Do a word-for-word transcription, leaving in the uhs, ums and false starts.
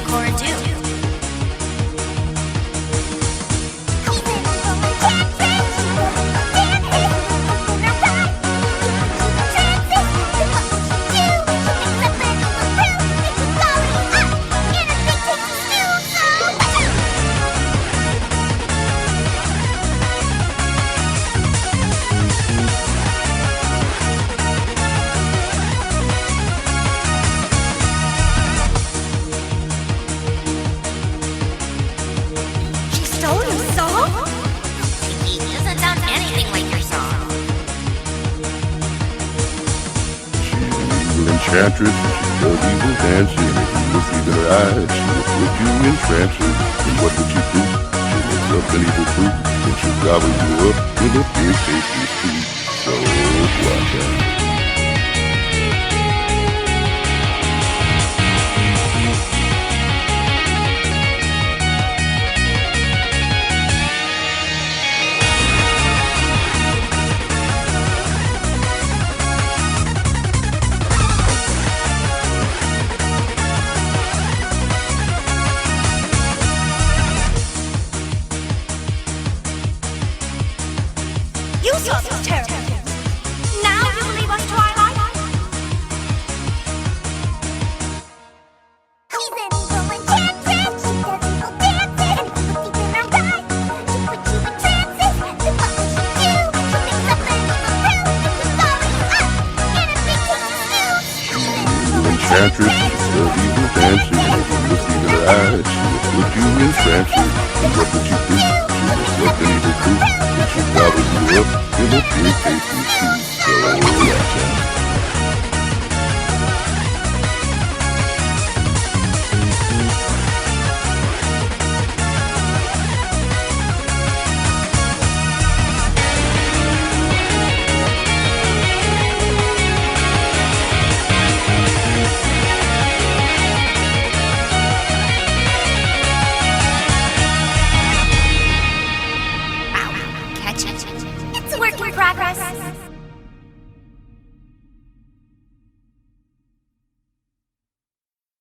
Cora do? Stole your song? It doesn't sound anything like your song. She's an evil enchantress, she does evil dancing. If you look into her eyes, she will put you in trances. And what would she do? She'll mix up an evil fruit, and she'll gobble you up in a big tasty soup. So watch out. You saw those terrible things. Now you believe us, Twilight? She's an evil enchantress. She does evil dances. And puts you in her eyes. She puts you in trances. Then what will she do? She'll mix up an evil brew. And she'll swallow you up in a big tasty stew. She's an evil enchantress, she does evil dancing. If you look into her eyes, she will put you in trances. And what would you do? She'll mix up an evil fruit, and she'll gobble you up in a big tasty soup. So watch out. Catch it. It's a work in progress.